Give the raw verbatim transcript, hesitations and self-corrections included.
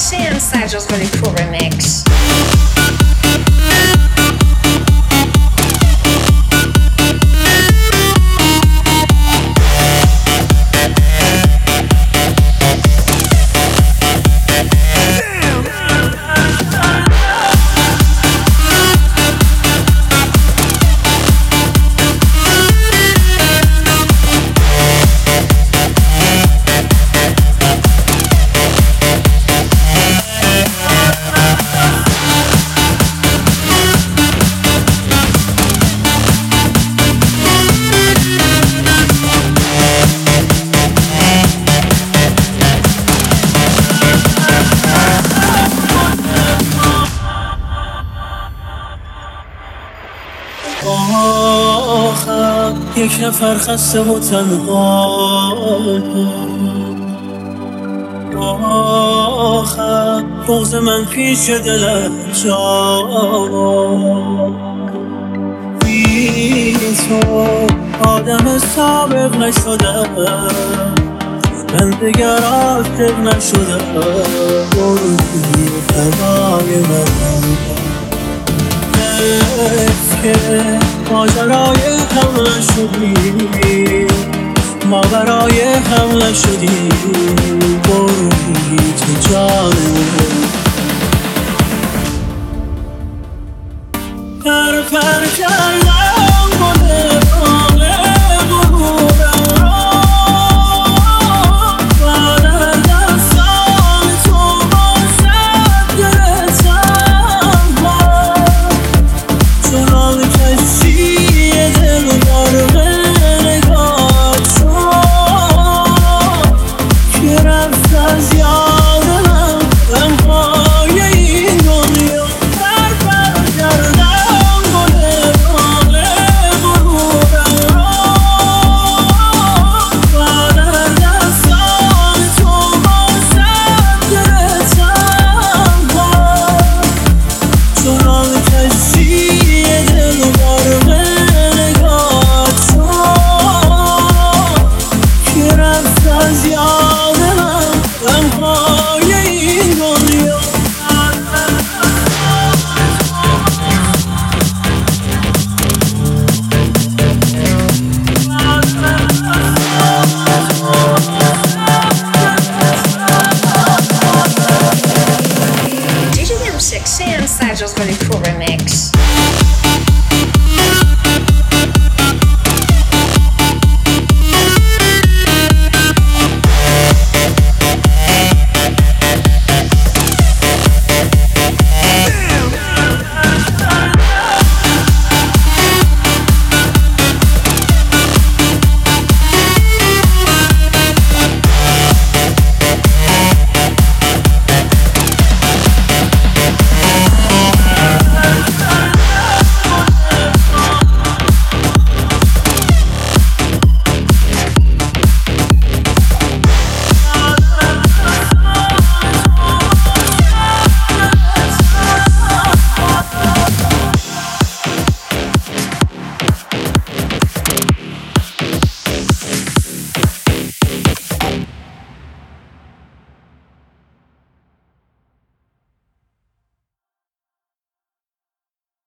Sam Sagel's really cool remix. آخر یک نفر خسته و تنها، آخر بغض من پیش دلت جا، بی تو آدم سابق نشدم، من دگر عاشق نشدم، بروی فدای من که ماجرای هم نشدی، ما برای هم نشدی، بروی تو جان در پر کردم گل باغ غروبم را، بعد از دستان تو باشد گرفتم ها، چنان کشی دل غرق نگاهت شد که رفت از یادم غمهای این دنیا. در پر کردم گل باغ غروبم را، بعد از دستان تو باشد گرفتم ها، چنان کشی دل غرق نگاهت شد که رفت از یاد من غمهای این دنیا. D J M six Sam Sagel's really